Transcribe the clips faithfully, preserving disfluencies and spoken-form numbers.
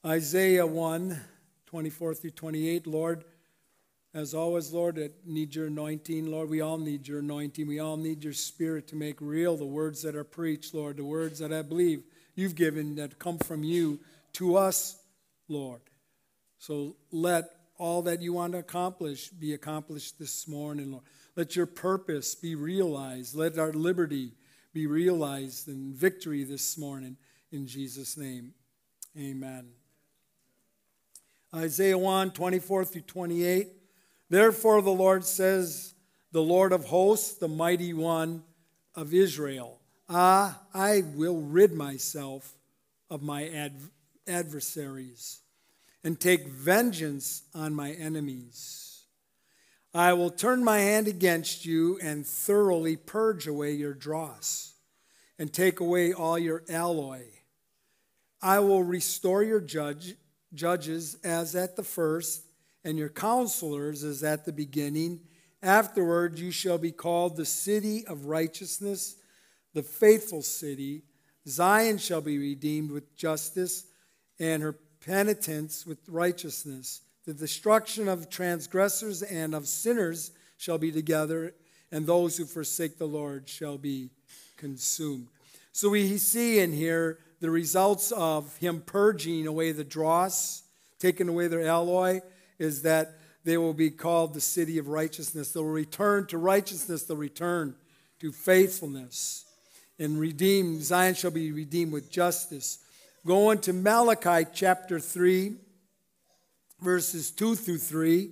Isaiah one, twenty-four through twenty-eight. Lord, as always, Lord, I need your anointing. Lord, we all need your anointing. We all need your spirit to make real the words that are preached, Lord, the words that I believe you've given that come from you to us, Lord. So let all that you want to accomplish be accomplished this morning, Lord. Let your purpose be realized. Let our liberty be realized in victory this morning. In Jesus' name, amen. Isaiah one, twenty-four through twenty-eight. Therefore the Lord says, the Lord of hosts, the mighty one of Israel, ah, I will rid myself of my ad- adversaries and take vengeance on my enemies. I will turn my hand against you and thoroughly purge away your dross and take away all your alloy. I will restore your judge, judges as at the first, and your counselors as at the beginning. Afterward you shall be called the city of righteousness, the faithful city. Zion shall be redeemed with justice, and her penitence with righteousness. The destruction of transgressors and of sinners shall be together, and those who forsake the Lord shall be consumed. So we see in here the results of him purging away the dross, taking away their alloy, is that they will be called the city of righteousness. They'll return to righteousness. They'll return to faithfulness. And redeemed, Zion shall be redeemed with justice. Going to Malachi chapter three, verses two through three.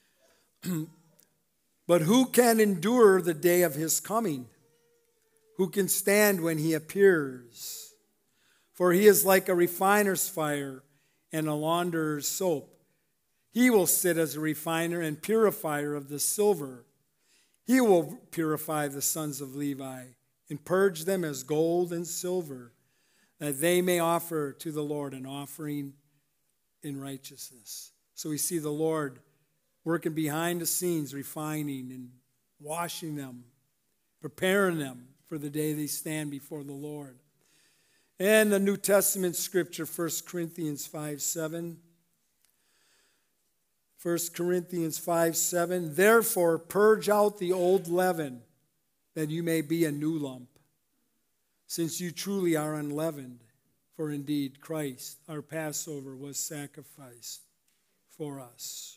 But who can endure the day of his coming? Who can stand when he appears? For he is like a refiner's fire and a launderer's soap. He will sit as a refiner and purifier of the silver. He will purify the sons of Levi and purge them as gold and silver, that they may offer to the Lord an offering in righteousness. So we see the Lord working behind the scenes, refining and washing them, preparing them for the day they stand before the Lord. And the New Testament scripture, First Corinthians five seven. First Corinthians five seven. Therefore, purge out the old leaven, that you may be a new lump, since you truly are unleavened. For indeed, Christ, our Passover, was sacrificed for us.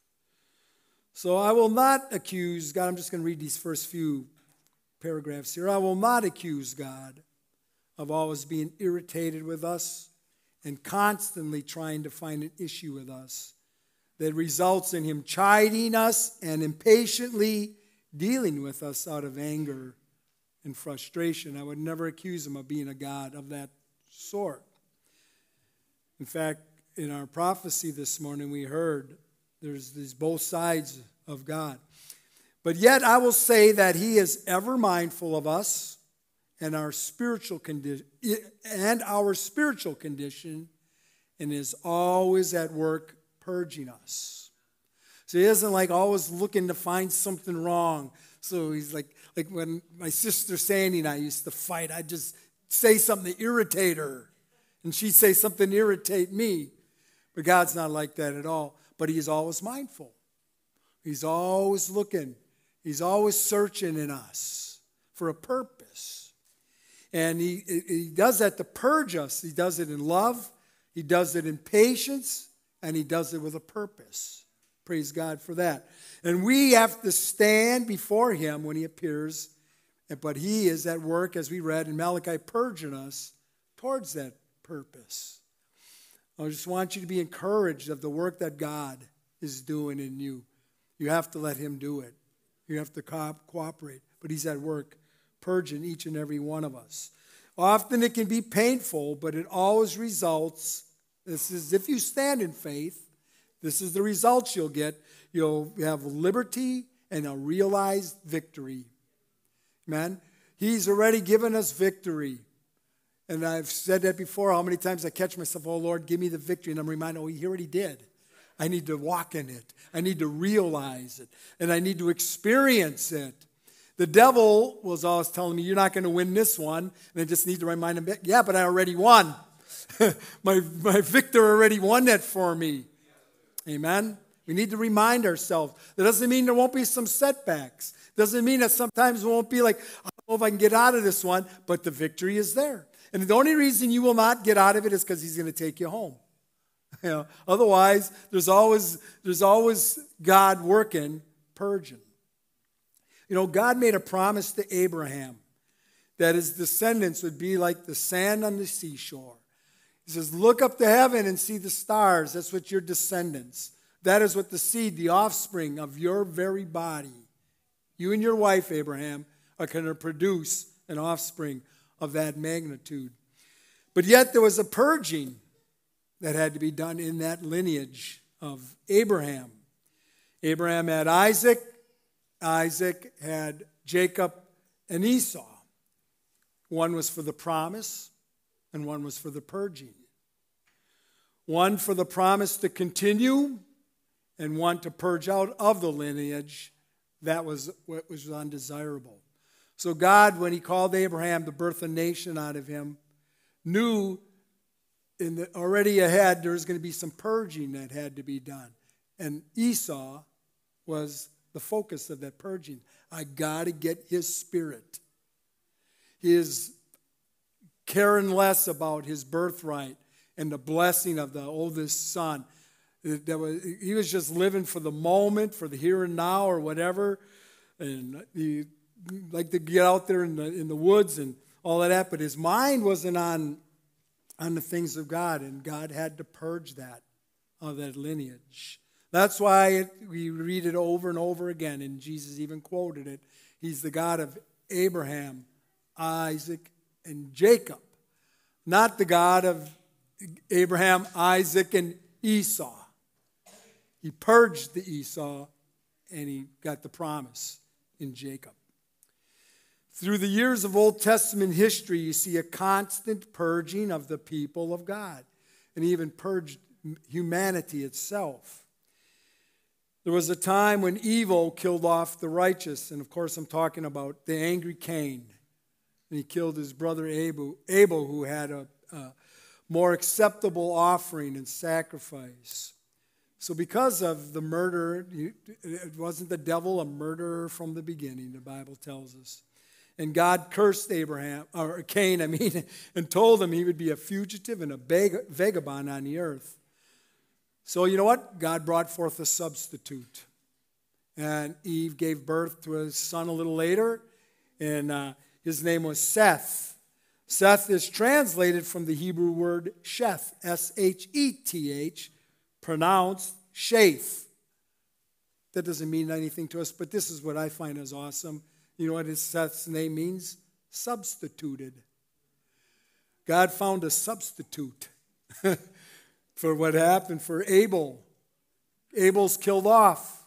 So I will not accuse God. I'm just going to read these first few paragraphs here. I will not accuse God of always being irritated with us and constantly trying to find an issue with us that results in him chiding us and impatiently dealing with us out of anger and frustration. I would never accuse him of being a God of that sort. In fact, in our prophecy this morning, we heard there's these both sides of God. But yet I will say that he is ever mindful of us and our spiritual condition and our spiritual condition, and is always at work purging us. So he isn't like always looking to find something wrong. So he's like, like when my sister Sandy and I used to fight, I'd just say something to irritate her, and she'd say something to irritate me. But God's not like that at all. But he is always mindful. He's always looking. He's always searching in us for a purpose. And he, he does that to purge us. He does it in love. He does it in patience. And he does it with a purpose. Praise God for that. And we have to stand before him when he appears. But he is at work, as we read in Malachi, purging us towards that purpose. I just want you to be encouraged of the work that God is doing in you. You have to let him do it. You have to co- cooperate. But he's at work purging each and every one of us. Often it can be painful, but it always results. This is if you stand in faith, this is the results you'll get. You'll have liberty and a realized victory. Amen? He's already given us victory. And I've said that before, how many times I catch myself, oh Lord, give me the victory. And I'm reminded, oh, he already did. I need to walk in it. I need to realize it. And I need to experience it. The devil was always telling me, you're not going to win this one. And I just need to remind him, yeah, but I already won. my, my victor already won that for me. Amen? We need to remind ourselves. That doesn't mean there won't be some setbacks. Doesn't mean that sometimes it won't be like, I don't know if I can get out of this one, but the victory is there. And the only reason you will not get out of it is because he's going to take you home. You know, otherwise, there's always, there's always God working, purging. You know, God made a promise to Abraham that his descendants would be like the sand on the seashore. He says, look up to heaven and see the stars. That's what your descendants. That is what the seed, the offspring of your very body. You and your wife, Abraham, are going to produce an offspring of that magnitude. But yet there was a purging that had to be done in that lineage of Abraham. Abraham had Isaac. Isaac had Jacob and Esau. One was for the promise, and one was for the purging. One for the promise to continue, and one to purge out of the lineage. That was what was undesirable. So God, when he called Abraham to birth a nation out of him, knew in the, already ahead there was going to be some purging that had to be done. And Esau was the focus of that purging. I got to get his spirit. He is caring less about his birthright and the blessing of the oldest son. That was, he was just living for the moment, for the here and now or whatever. And he liked to get out there in the, in the woods and all of that. But his mind wasn't on, on the things of God. And God had to purge that of that lineage. That's why it, we read it over and over again. And Jesus even quoted it. He's the God of Abraham, Isaac, and Jacob. Not the God of Abraham, Isaac, and Esau. He purged the Esau, and he got the promise in Jacob. Through the years of Old Testament history, you see a constant purging of the people of God, and he even purged humanity itself. There was a time when evil killed off the righteous, and of course I'm talking about the angry Cain. And he killed his brother Abel, Abel who had a, a more acceptable offering and sacrifice. So because of the murder, it wasn't the devil a murderer from the beginning, the Bible tells us. And God cursed Abraham, or Cain, I mean, and told him he would be a fugitive and a vagabond on the earth. So you know what? God brought forth a substitute. And Eve gave birth to a son a little later, and uh, his name was Seth. Seth is translated from the Hebrew word Sheth, S H E T H, pronounced Shaith. That doesn't mean anything to us, but this is what I find is awesome. You know what his Seth's name means? Substituted. God found a substitute for what happened for Abel. Abel's killed off.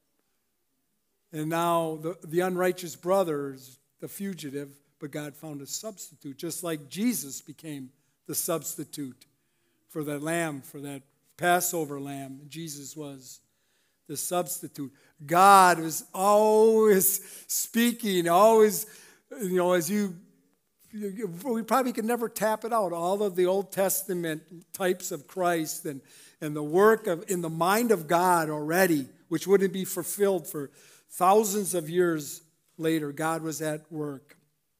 And now the, the unrighteous brother is the fugitive, but God found a substitute, just like Jesus became the substitute for that lamb, for that Passover lamb. Jesus was the substitute. God was always speaking, always, you know, as you, we probably could never tap it out, all of the Old Testament types of Christ and, and the work of in the mind of God already, which wouldn't be fulfilled for thousands of years later. God was at work.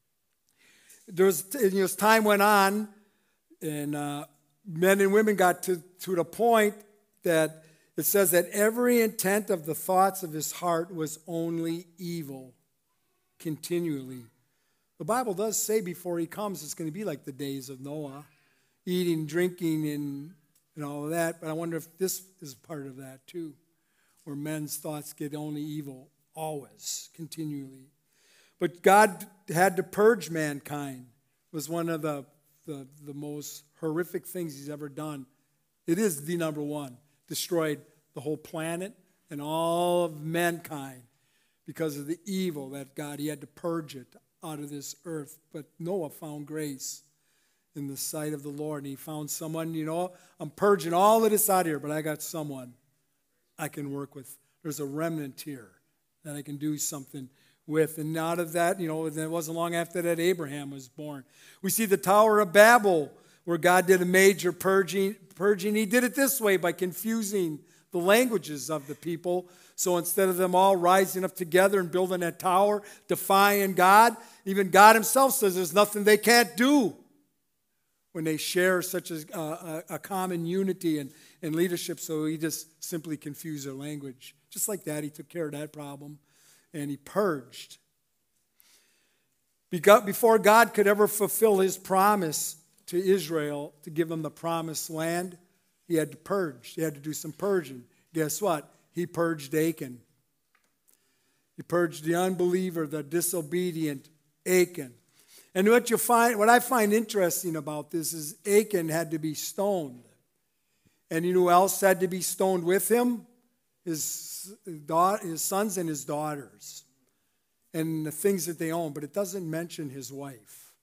There was, you know, as time went on, and uh, men and women got to, to the point that it says that every intent of the thoughts of his heart was only evil continually. The Bible does say before he comes it's going to be like the days of Noah, eating, drinking, and, and all of that. But I wonder if this is part of that too, where men's thoughts get only evil always, continually. But God had to purge mankind. It was one of the, the, the most horrific things he's ever done. It is the number one. Destroyed the whole planet and all of mankind because of the evil that God, he had to purge it out of this earth. But Noah found grace in the sight of the Lord. And he found someone, you know, I'm purging all of this out here, but I got someone I can work with. There's a remnant here that I can do something with. And out of that, you know, it wasn't long after that Abraham was born. We see the Tower of Babel where God did a major purging, purging, he did it this way by confusing the languages of the people. So instead of them all rising up together and building a tower, defying God, even God himself says there's nothing they can't do when they share such a, a, a common unity and, and leadership. So he just simply confused their language. Just like that, he took care of that problem, and he purged. Before God could ever fulfill his promise to Israel to give them the promised land, he had to purge. He had to do some purging. Guess what? He purged Achan. He purged the unbeliever, the disobedient Achan. And what you find, what I find interesting about this is Achan had to be stoned. And you know who else had to be stoned with him? His, his sons and his daughters. And the things that they own. But it doesn't mention his wife.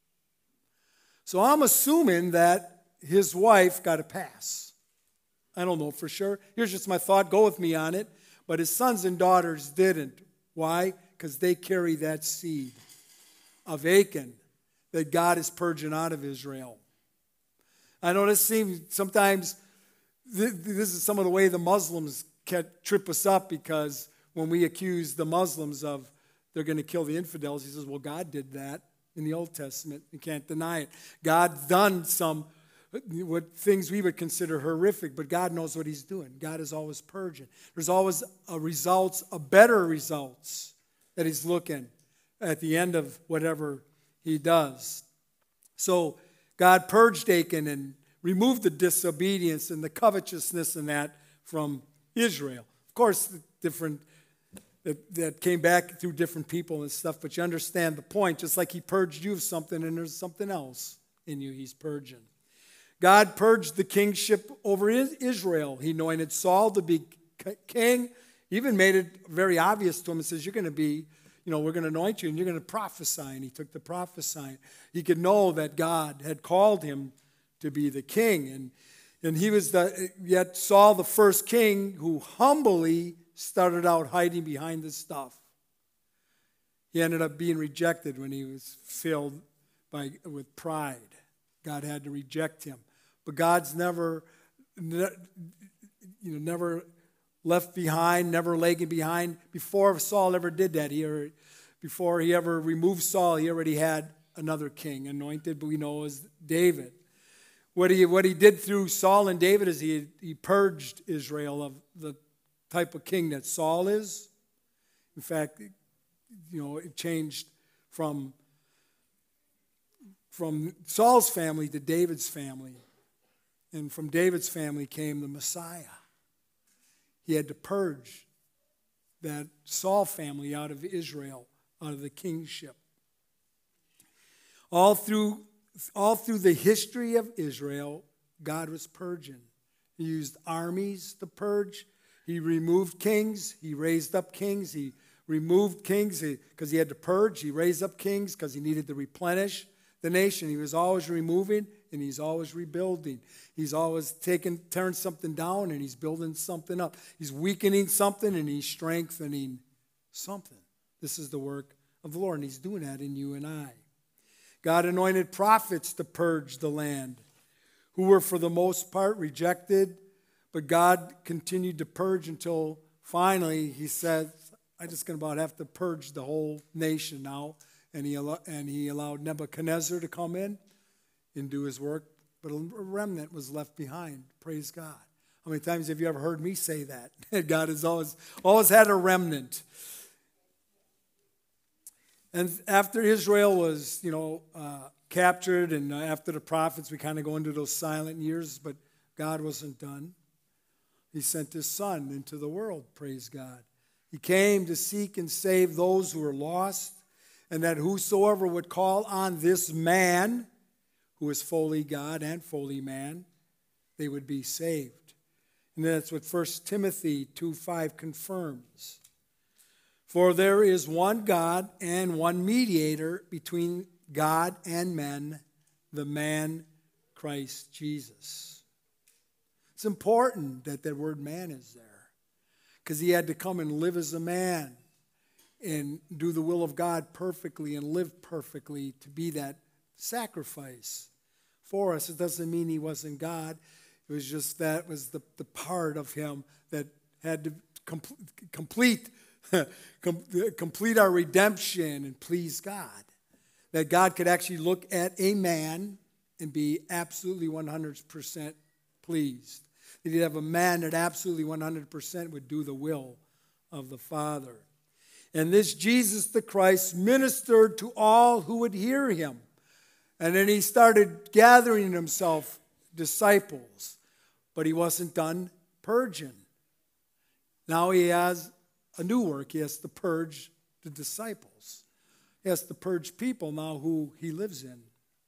So I'm assuming that his wife got a pass. I don't know for sure. Here's just my thought. Go with me on it. But his sons and daughters didn't. Why? Because they carry that seed of Achan that God is purging out of Israel. I know this seems sometimes, this is some of the way the Muslims can trip us up, because when we accuse the Muslims of they're going to kill the infidels, he says, well, God did that in the Old Testament. You can't deny it. God's done some what things we would consider horrific, but God knows what he's doing. God is always purging. There's always a results, a better results that he's looking at the end of whatever he does. So God purged Achan and removed the disobedience and the covetousness and that from Israel. Of course, different that, that came back through different people and stuff, but you understand the point. Just like he purged you of something, and there's something else in you he's purging. God purged the kingship over Israel. He anointed Saul to be king. He even made it very obvious to him and says, you're going to be, you know, we're going to anoint you and you're going to prophesy. And he took the prophesying. He could know that God had called him to be the king. And, and he was the, yet Saul, the first king, who humbly started out hiding behind this stuff. He ended up being rejected when he was filled by, with pride. God had to reject him. But God's never, you know, never left behind, never lagging behind. Before Saul ever did that, he already, before he ever removed Saul, he already had another king anointed, but we know as David. What he, what he did through Saul and David is he, he purged Israel of the type of king that Saul is. In fact, you know, it changed from From Saul's family to David's family. And from David's family came the Messiah. He had to purge that Saul family out of Israel, out of the kingship. All through, all through the history of Israel, God was purging. He used armies to purge. He removed kings. He raised up kings. He removed kings because he had to purge. He raised up kings because he needed to replenish the nation. He was always removing and he's always rebuilding. He's always taking, tearing something down and he's building something up. He's weakening something and he's strengthening something. This is the work of the Lord, and he's doing that in you and I. God anointed prophets to purge the land, who were for the most part rejected, but God continued to purge until finally he said, I'm just going to about have to purge the whole nation now. And he, and he allowed Nebuchadnezzar to come in and do his work, but a remnant was left behind. Praise God. How many times have you ever heard me say that? God has always, always had a remnant. And after Israel was, you know, uh, captured, and after the prophets, we kind of go into those silent years, but God wasn't done. He sent his son into the world, praise God. He came to seek and save those who were lost, and that whosoever would call on this man, who is fully God and fully man, they would be saved. And that's what First Timothy two five confirms. For there is one God and one mediator between God and men, the man Christ Jesus. It's important that that word man is there, because he had to come and live as a man and do the will of God perfectly and live perfectly to be that sacrifice for us. It doesn't mean he wasn't God. It was just that was the, the part of him that had to complete, complete, complete our redemption and please God. That God could actually look at a man and be absolutely one hundred percent pleased. That he'd have a man that absolutely one hundred percent would do the will of the Father. And this Jesus the Christ ministered to all who would hear him. And then he started gathering himself disciples. But he wasn't done purging. Now he has a new work. He has to purge the disciples. He has to purge people now who he lives in.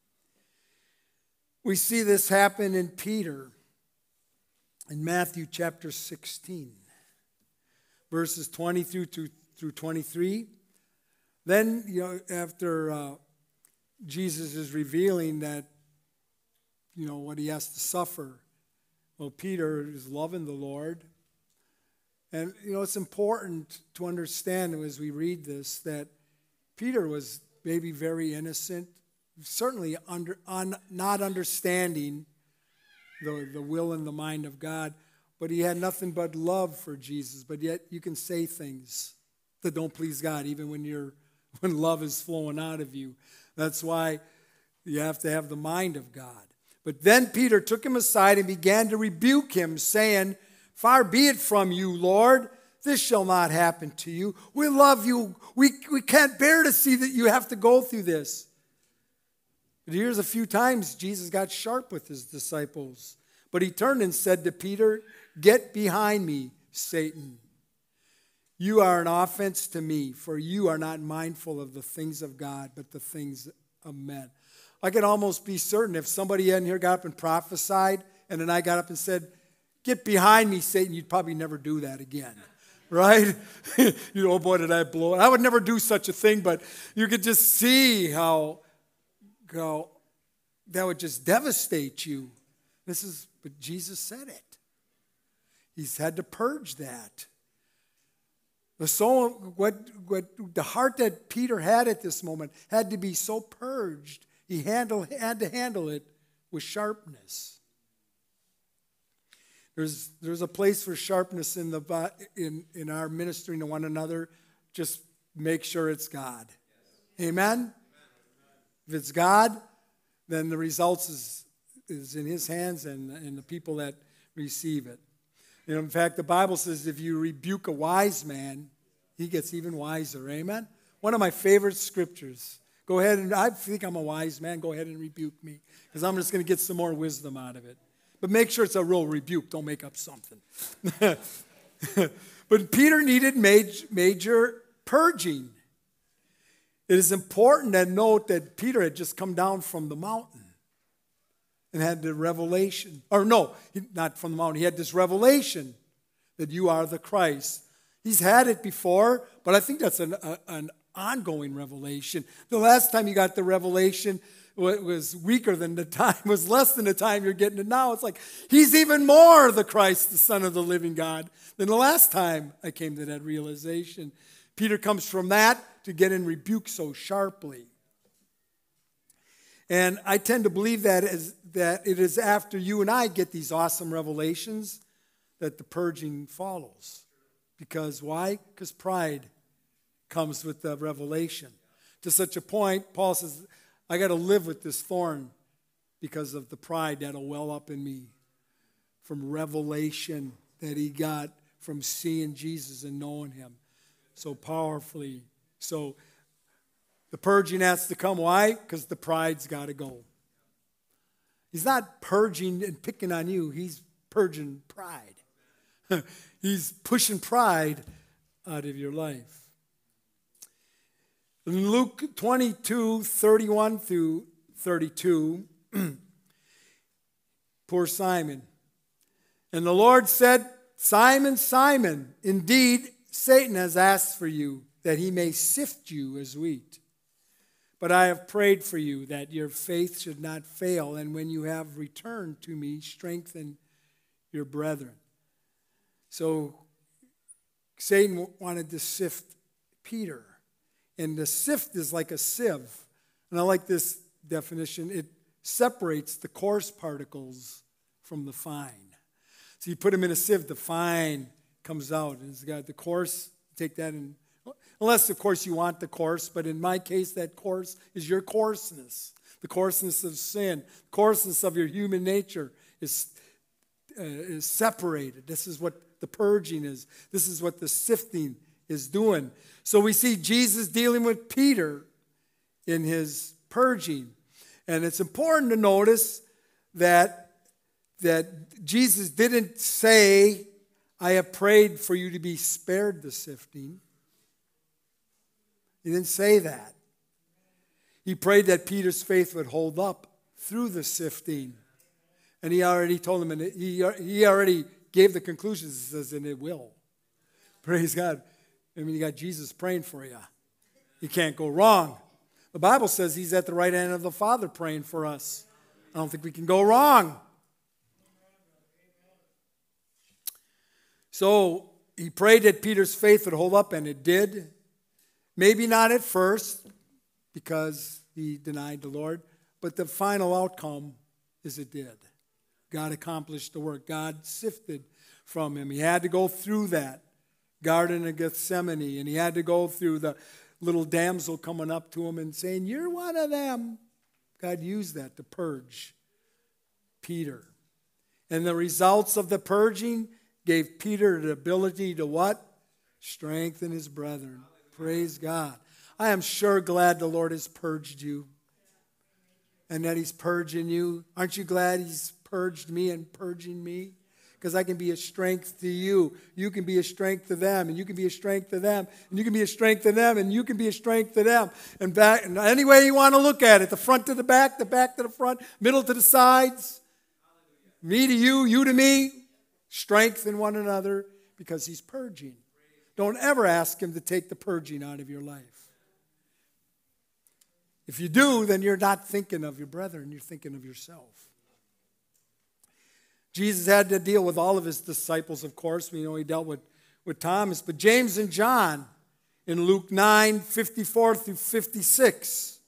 We see this happen in Peter in Matthew chapter sixteen, verses twenty-two through twenty-three. Then, you know, after uh, Jesus is revealing that, you know, what he has to suffer, well, Peter is loving the Lord. And, you know, it's important to understand as we read this that Peter was maybe very innocent, certainly under, un, not understanding the, the will and the mind of God, but he had nothing but love for Jesus. But yet you can say things that don't please God, even when you're when love is flowing out of you. That's why you have to have the mind of God. But then Peter took him aside and began to rebuke him, saying, "Far be it from you, Lord. This shall not happen to you. We love you. We, we can't bear to see that you have to go through this." But here's a few times Jesus got sharp with his disciples. But he turned and said to Peter, "Get behind me, Satan. You are an offense to me, for you are not mindful of the things of God, but the things of men." I could almost be certain if somebody in here got up and prophesied, and then I got up and said, "Get behind me, Satan," you'd probably never do that again. Right? You know, oh boy, did I blow it. I would never do such a thing, but you could just see how, how that would just devastate you. This is, but Jesus said it. He's had to purge that. The soul, what, what the heart that Peter had at this moment had to be so purged. He handle, had to handle it with sharpness. There's, there's a place for sharpness in, the, in, in our ministering to one another. Just make sure it's God. Yes. Amen? Amen? If it's God, then the results is, is in his hands and, and the people that receive it. You know, in fact, the Bible says if you rebuke a wise man, he gets even wiser. Amen? One of my favorite scriptures. Go ahead and, I think I'm a wise man. Go ahead and rebuke me, because I'm just going to get some more wisdom out of it. But make sure it's a real rebuke. Don't make up something. But Peter needed major, major purging. It is important to note that Peter had just come down from the mountain and had the revelation. Or no, not from the mountain. He had this revelation that you are the Christ. He's had it before, but I think that's an, a, an ongoing revelation. The last time you got the revelation was weaker than the time, was less than the time you're getting it now. It's like, he's even more the Christ, the Son of the living God, than the last time I came to that realization. Peter comes from that to get in rebuke so sharply. And I tend to believe that, is, that it is after you and I get these awesome revelations that the purging follows. Because why? Because pride comes with the revelation. To such a point, Paul says, I got to live with this thorn because of the pride that'll well up in me from revelation that he got from seeing Jesus and knowing him so powerfully. So the purging has to come. Why? Because the pride's got to go. He's not purging and picking on you. He's purging pride. He's pushing pride out of your life. In Luke twenty-two, thirty-one through thirty-two, poor Simon. And the Lord said, "Simon, Simon, indeed Satan has asked for you, that he may sift you as wheat. But I have prayed for you, that your faith should not fail, and when you have returned to me, strengthen your brethren." So Satan wanted to sift Peter. And the sift is like a sieve. And I like this definition. It separates the coarse particles from the fine. So you put them in a sieve, the fine comes out. And it's got the coarse, take that and, unless of course you want the coarse, but in my case that coarse is your coarseness. The coarseness of sin, coarseness of your human nature is, uh, is separated. This is what the purging is. This is what the sifting is doing. So we see Jesus dealing with Peter in his purging. And it's important to notice that, that Jesus didn't say, I have prayed for you to be spared the sifting. He didn't say that. He prayed that Peter's faith would hold up through the sifting. And he already told him, and he, he already gave the conclusions, he says, and it will. Praise God. I mean, you got Jesus praying for you. You can't go wrong. The Bible says he's at the right hand of the Father praying for us. I don't think we can go wrong. So he prayed that Peter's faith would hold up, and it did. Maybe not at first, because he denied the Lord, but the final outcome is it did. God accomplished the work. God sifted from him. He had to go through that Garden of Gethsemane, and he had to go through the little damsel coming up to him and saying, you're one of them. God used that to purge Peter. And the results of the purging gave Peter the ability to what? Strengthen his brethren. Praise God. I am sure glad the Lord has purged you and that he's purging you. Aren't you glad he's purged me and purging me? Because I can be a strength to you. You can be a strength to them, and you can be a strength to them, and you can be a strength to them, and you can be a strength to them. And back, and any way you want to look at it, the front to the back, the back to the front, middle to the sides, me to you, you to me, strengthen one another because he's purging. Don't ever ask him to take the purging out of your life. If you do, then you're not thinking of your brethren, you're thinking of yourself. Jesus had to deal with all of his disciples, of course. We know he dealt with, with Thomas. But James and John in Luke nine, fifty-four through fifty-six.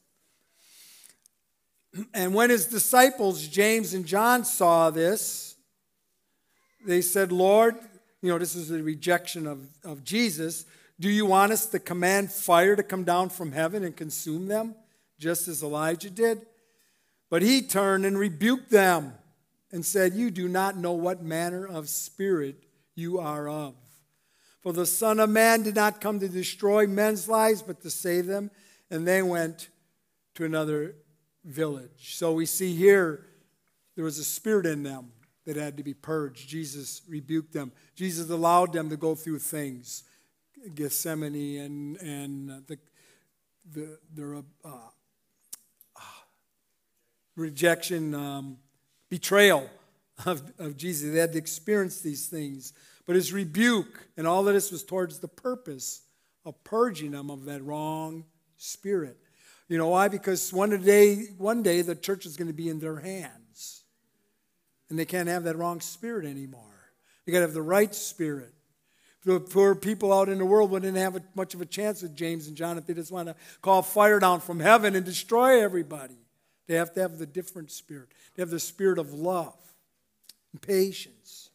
And when his disciples, James and John, saw this, they said, Lord, you know, this is a rejection of, of Jesus. Do you want us to command fire to come down from heaven and consume them, just as Elijah did? But he turned and rebuked them and said, you do not know what manner of spirit you are of. For the Son of Man did not come to destroy men's lives, but to save them. And they went to another village. So we see here there was a spirit in them that had to be purged. Jesus rebuked them. Jesus allowed them to go through things, Gethsemane and, and the, the, their uh, uh, rejection, um, betrayal of, of Jesus. They had to experience these things. But his rebuke and all of this was towards the purpose of purging them of that wrong spirit. You know why? Because one day, one day the church is going to be in their hands. And they can't have that wrong spirit anymore. They got to have the right spirit. The poor people out in the world wouldn't have much of a chance with James and John if they just want to call fire down from heaven and destroy everybody. They have to have the different spirit. They have the spirit of love and patience.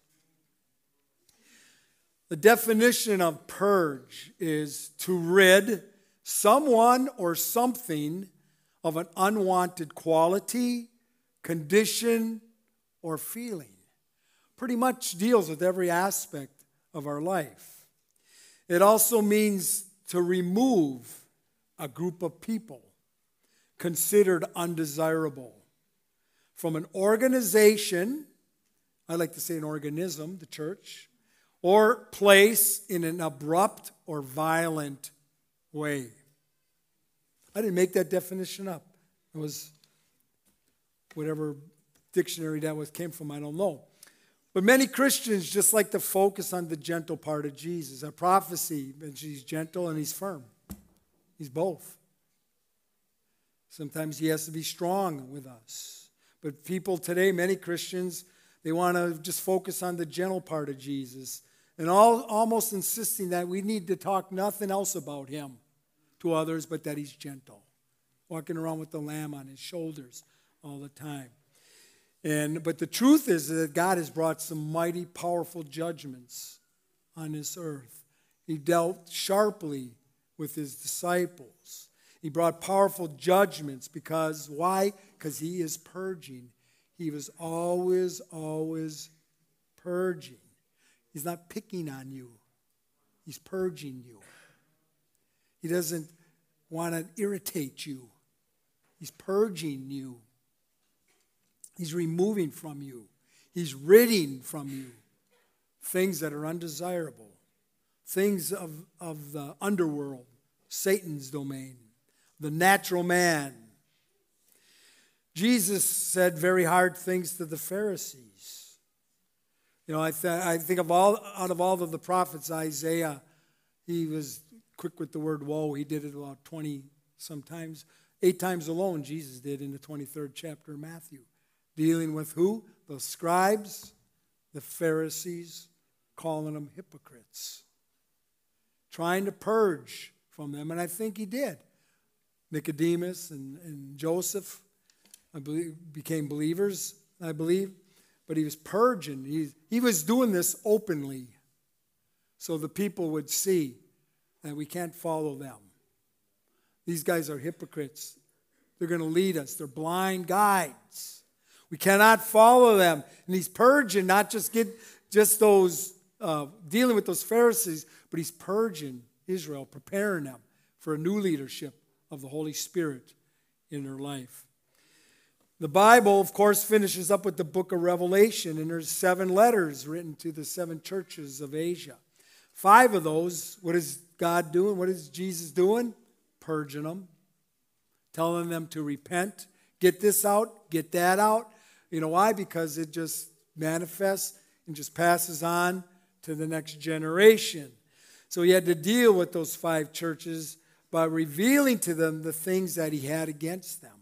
The definition of purge is to rid someone or something of an unwanted quality, condition, or feeling. Pretty much deals with every aspect of our life. It also means to remove a group of people considered undesirable from an organization, I like to say an organism, the church, or place in an abrupt or violent way. I didn't make that definition up. It was whatever dictionary that was came from, I don't know. But many Christians just like to focus on the gentle part of Jesus. A prophecy, and he's gentle and he's firm. He's both. Sometimes he has to be strong with us. But people today, many Christians, they want to just focus on the gentle part of Jesus. And all, almost insisting that we need to talk nothing else about him to others but that he's gentle. Walking around with the lamb on his shoulders all the time. And but the truth is that God has brought some mighty, powerful judgments on this earth. He dealt sharply with his disciples. He brought powerful judgments because, why? Because he is purging. He was always, always purging. He's not picking on you. He's purging you. He doesn't want to irritate you. He's purging you. He's removing from you. He's ridding from you things that are undesirable, things of, of the underworld, Satan's domain, the natural man. Jesus said very hard things to the Pharisees. You know, I, th- I think of all out of all of the prophets, Isaiah, he was quick with the word woe. He did it about twenty sometimes, eight times alone, Jesus did in the twenty-third chapter of Matthew. Dealing with who? The scribes, the Pharisees, calling them hypocrites. Trying to purge from them, and I think he did. Nicodemus and, and Joseph, I believe, became believers, I believe. But he was purging. He, he was doing this openly so the people would see that we can't follow them. These guys are hypocrites. They're going to lead us. They're blind guides. We cannot follow them. And he's purging, not just get just those, uh, dealing with those Pharisees, but he's purging Israel, preparing them for a new leadership of the Holy Spirit in their life. The Bible, of course, finishes up with the book of Revelation, and there's seven letters written to the seven churches of Asia. Five of those, what is God doing? What is Jesus doing? Purging them, telling them to repent, get this out, get that out. You know why? Because it just manifests and just passes on to the next generation. So he had to deal with those five churches by revealing to them the things that he had against them.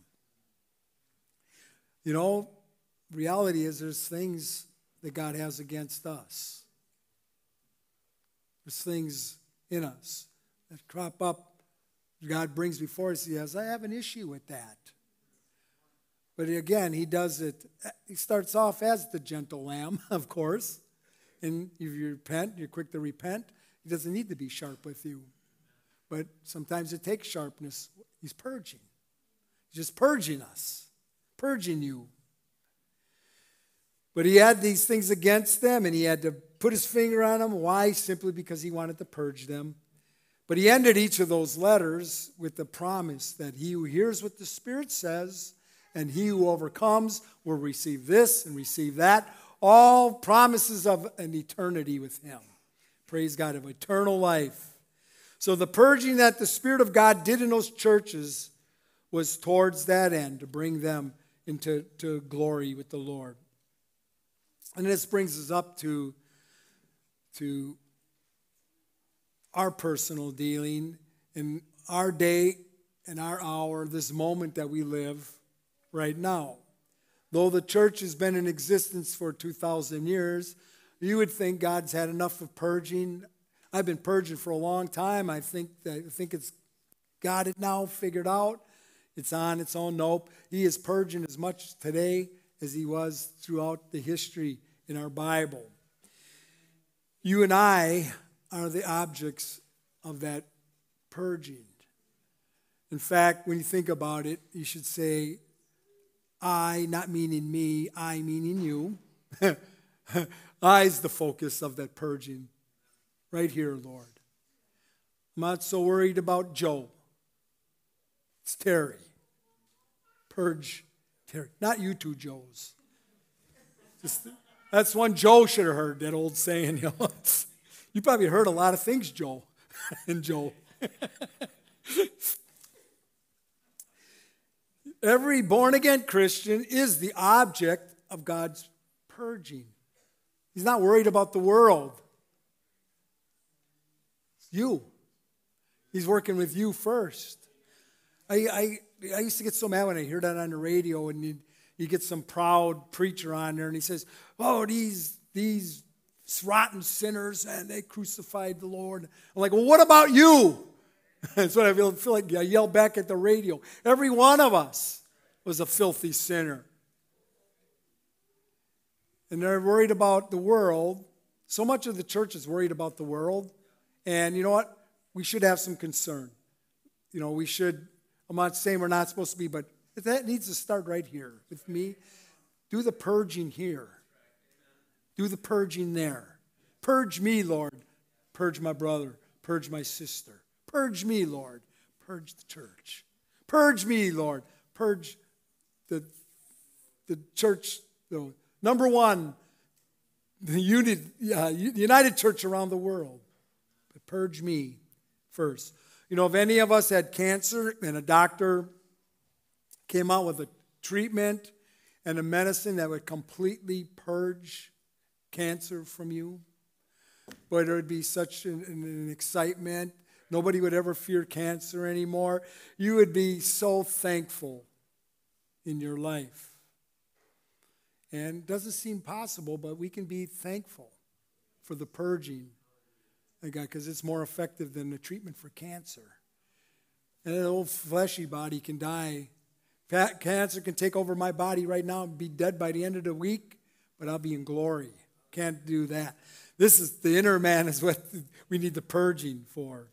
You know, reality is there's things that God has against us. There's things in us that crop up. God brings before us. He says, I have an issue with that. But again, he does it. He starts off as the gentle lamb, of course. And if you repent, you're quick to repent. He doesn't need to be sharp with you. But sometimes it takes sharpness. He's purging. He's just purging us. Purging you. But he had these things against them, and he had to put his finger on them. Why? Simply because he wanted to purge them. But he ended each of those letters with the promise that he who hears what the Spirit says and he who overcomes will receive this and receive that. All promises of an eternity with him. Praise God, of eternal life. So the purging that the Spirit of God did in those churches was towards that end, to bring them into to glory with the Lord. And this brings us up to, to our personal dealing in our day and our hour, this moment that we live right now. Though the church has been in existence for two thousand years, you would think God's had enough of purging. I've been purging for a long time. I think that, I think it's got it now figured out. It's on its own. Nope. He is purging as much today as he was throughout the history in our Bible. You and I are the objects of that purging. In fact, when you think about it, you should say, I, not meaning me, I meaning you. I is the focus of that purging. Right here, Lord. I'm not so worried about Joe. It's Terry. Purge Terry. Not you two Joes. Just, that's one Joe should have heard, that old saying. You know? You probably heard a lot of things, Joe, and Joe. Every born-again Christian is the object of God's purging. He's not worried about the world. It's you. He's working with you first. I, I, I used to get so mad when I hear that on the radio, and you, you get some proud preacher on there, and he says, oh, these, these rotten sinners, and they crucified the Lord. I'm like, well, what about you? That's what I feel, feel like I yell back at the radio. Every one of us was a filthy sinner. And they're worried about the world. So much of the church is worried about the world. And you know what? We should have some concern. You know, we should, I'm not saying we're not supposed to be, but that needs to start right here with me. Do the purging here. Do the purging there. Purge me, Lord. Purge my brother. Purge my sister. Purge me, Lord. Purge the church. Purge me, Lord. Purge the, the church. The, number one, the unit, uh, united church around the world. But purge me first. You know, if any of us had cancer and a doctor came out with a treatment and a medicine that would completely purge cancer from you, but it would be such an, an excitement. Nobody would ever fear cancer anymore. You would be so thankful in your life. And it doesn't seem possible, but we can be thankful for the purging, because it's more effective than the treatment for cancer. And an old fleshy body can die. Cancer can take over my body right now and be dead by the end of the week, but I'll be in glory. Can't do that. This is the inner man is what we need the purging for.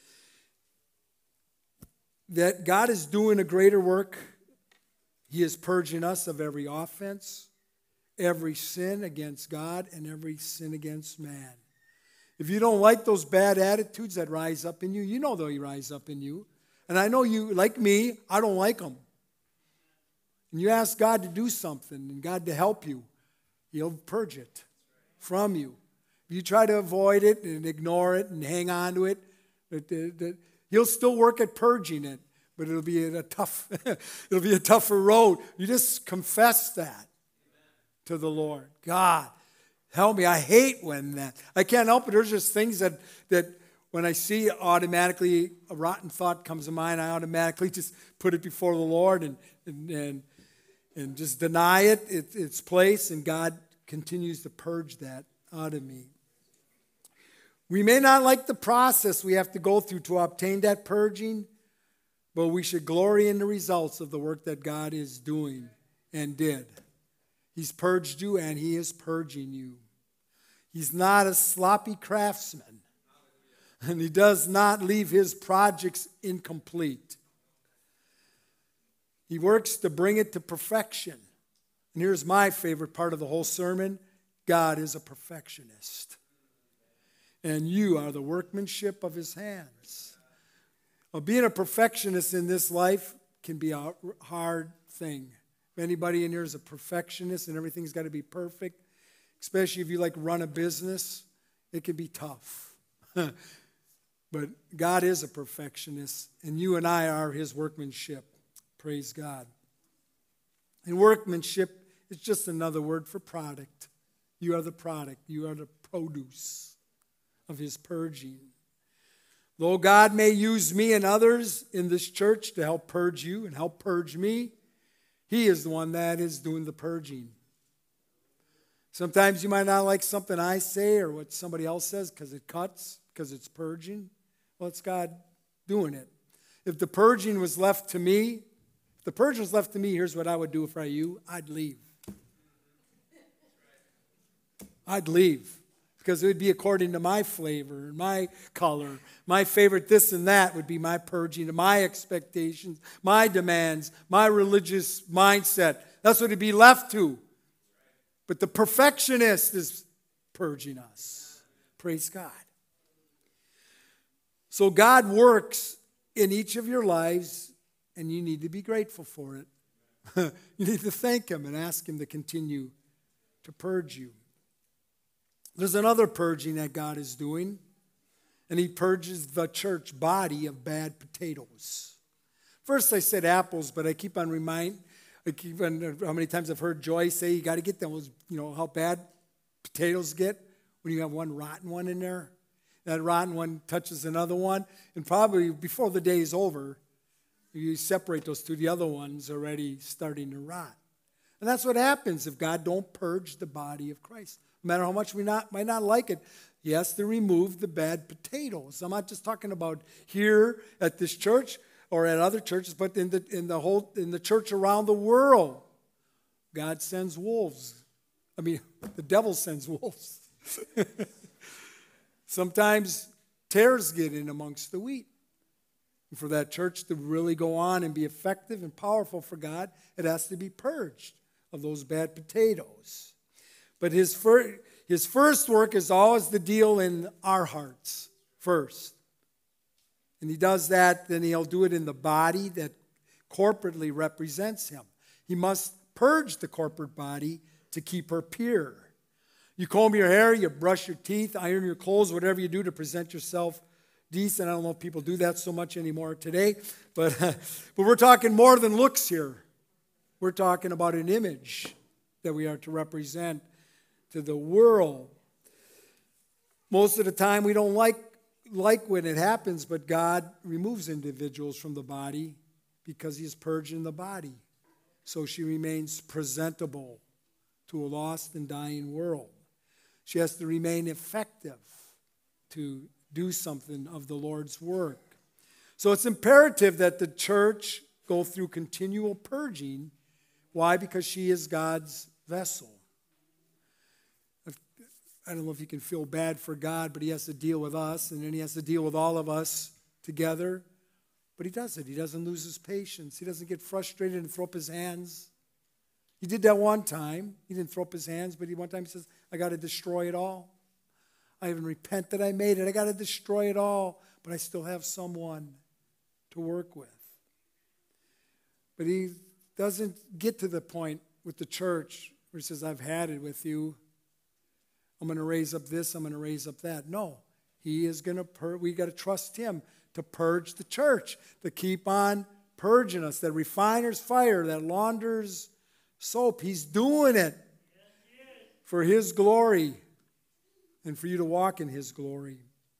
That God is doing a greater work. He is purging us of every offense, every sin against God, and every sin against man. If you don't like those bad attitudes that rise up in you, you know they'll rise up in you. And I know you, like me, I don't like them. And you ask God to do something and God to help you, He'll purge it from you. If you try to avoid it and ignore it and hang on to it, it, it, it He'll still work at purging it, but it'll be a tough, it'll be a tougher road. You just confess that to the Lord. God, help me. I hate when that. I can't help it. There's just things that, that when I see automatically a rotten thought comes to mind, I automatically just put it before the Lord and and and, and just deny it, it its place, and God continues to purge that out of me. We may not like the process we have to go through to obtain that purging, but we should glory in the results of the work that God is doing and did. He's purged you and He is purging you. He's not a sloppy craftsman, and He does not leave His projects incomplete. He works to bring it to perfection. And here's my favorite part of the whole sermon. God is a perfectionist. And you are the workmanship of His hands. Well, being a perfectionist in this life can be a hard thing. If anybody in here is a perfectionist and everything's got to be perfect, especially if you like run a business, it can be tough. But God is a perfectionist, and you and I are His workmanship. Praise God. And workmanship is just another word for product. You are the product. You are the produce of His purging. Though God may use me and others in this church to help purge you and help purge me, He is the one that is doing the purging. Sometimes you might not like something I say or what somebody else says because it cuts, because it's purging. Well, it's God doing it. If the purging was left to me, if the purging was left to me, here's what I would do if I were you. I'd leave. I'd leave. Because it would be according to my flavor and my color. My favorite this and that would be my purging, my expectations, my demands, my religious mindset. That's what it'd be left to. But the perfectionist is purging us. Praise God. So God works in each of your lives, and you need to be grateful for it. You need to thank Him and ask Him to continue to purge you. There's another purging that God is doing, and He purges the church body of bad potatoes. First I said apples, but I keep on reminding, I keep on, how many times I've heard Joy say you got to get those, you know, how bad potatoes get when you have one rotten one in there. That rotten one touches another one, and probably before the day is over, you separate those two, the other one's already starting to rot. And that's what happens if God don't purge the body of Christ. No matter how much we not, might not like it, He has to remove the bad potatoes. I'm not just talking about here at this church. or at other churches, but in the in the whole in the church around the world, God sends wolves. I mean, the devil sends wolves. Sometimes tares get in amongst the wheat. And for that church to really go on and be effective and powerful for God, it has to be purged of those bad potatoes. But his first, his first work is always the deal in our hearts first. And he does that, then he'll do it in the body that corporately represents him. He must purge the corporate body to keep her pure. You comb your hair, you brush your teeth, iron your clothes, whatever you do to present yourself decent. I don't know if people do that so much anymore today, but, uh, but we're talking more than looks here. We're talking about an image that we are to represent to the world. Most of the time we don't like, like when it happens, but God removes individuals from the body because he is purging the body. So she remains presentable to a lost and dying world. She has to remain effective to do something of the Lord's work. So it's imperative that the church go through continual purging. Why? Because she is God's vessel. I don't know if you can feel bad for God, but he has to deal with us, and then he has to deal with all of us together. But he does it. He doesn't lose his patience. He doesn't get frustrated and throw up his hands. He did that one time. He didn't throw up his hands, but he one time he says, I got to destroy it all. I even repent that I made it. I got to destroy it all, but I still have someone to work with. But he doesn't get to the point with the church where he says, I've had it with you. I'm going to raise up this, I'm going to raise up that. No, he is going to purge. We got to trust him to purge the church, to keep on purging us. That refiner's fire, that launder's soap, he's doing it for his glory and for you to walk in his glory.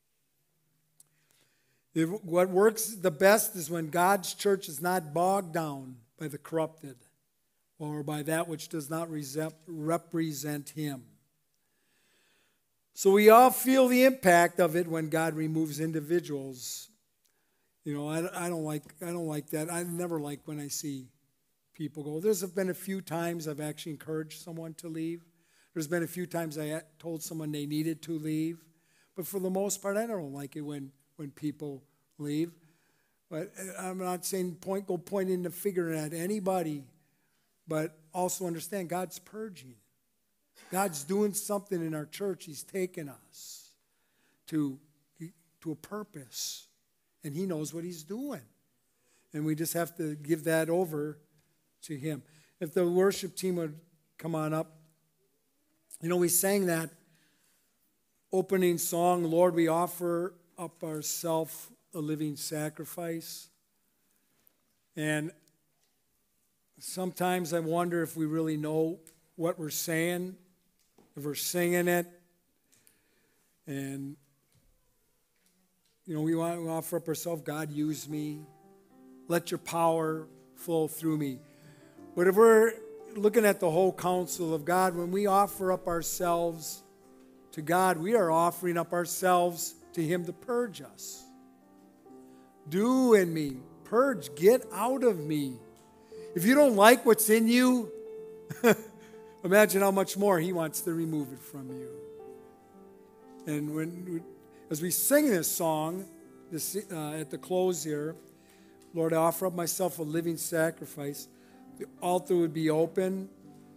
What works the best is when God's church is not bogged down by the corrupted or by that which does not represent him. So we all feel the impact of it when God removes individuals. You know, I, I don't like I don't like that. I never like when I see people go. There's been a few times I've actually encouraged someone to leave. There's been a few times I told someone they needed to leave. But for the most part, I don't like it when, when people leave. But I'm not saying point go pointing the finger at anybody, but also understand God's purging. God's doing something in our church. He's taken us to, to a purpose, and he knows what he's doing. And we just have to give that over to him. If the worship team would come on up. You know, we sang that opening song, Lord, we offer up ourselves a living sacrifice. And sometimes I wonder if we really know what we're saying, if we're singing it. And, you know, we want to offer up ourselves, God, use me. Let your power flow through me. But if we're looking at the whole counsel of God, when we offer up ourselves to God, we are offering up ourselves to him to purge us. Do in me, purge, get out of me. If you don't like what's in you, imagine how much more he wants to remove it from you. And when, as we sing this song this, uh, at the close here, Lord, I offer up myself a living sacrifice. The altar would be open.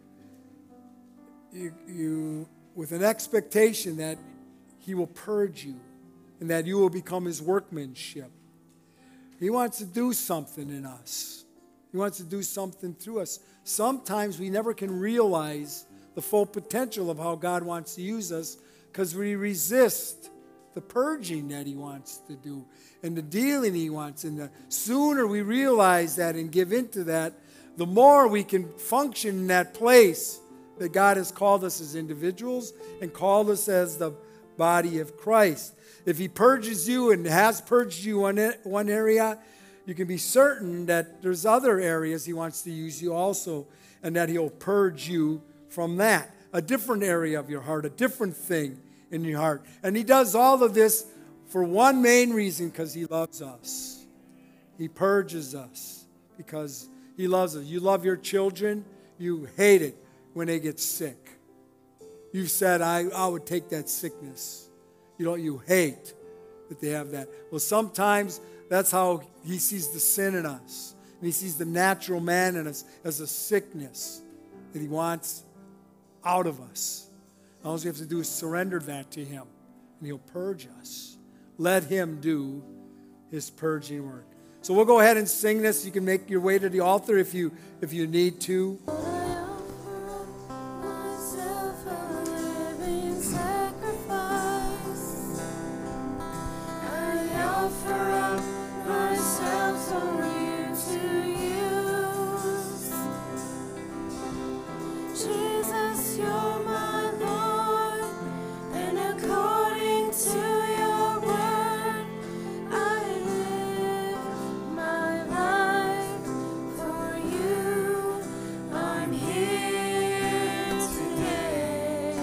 You, you, with an expectation that he will purge you and that you will become his workmanship. He wants to do something in us. He wants to do something through us. Sometimes we never can realize the full potential of how God wants to use us because we resist the purging that he wants to do and the dealing he wants. And the sooner we realize that and give into that, the more we can function in that place that God has called us as individuals and called us as the body of Christ. If he purges you and has purged you in one area, you can be certain that there's other areas he wants to use you also, and that he'll purge you from that. A different area of your heart, a different thing in your heart. And he does all of this for one main reason, because he loves us. He purges us because he loves us. You love your children. You hate it when they get sick. You've said, I, I would take that sickness. You know, you hate that they have that. Well, sometimes that's how he sees the sin in us. And he sees the natural man in us as a sickness that he wants out of us. All we have to do is surrender that to him, and he'll purge us. Let him do his purging work. So we'll go ahead and sing this. You can make your way to the altar if you if you need to.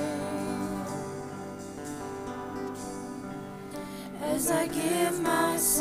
As I give myself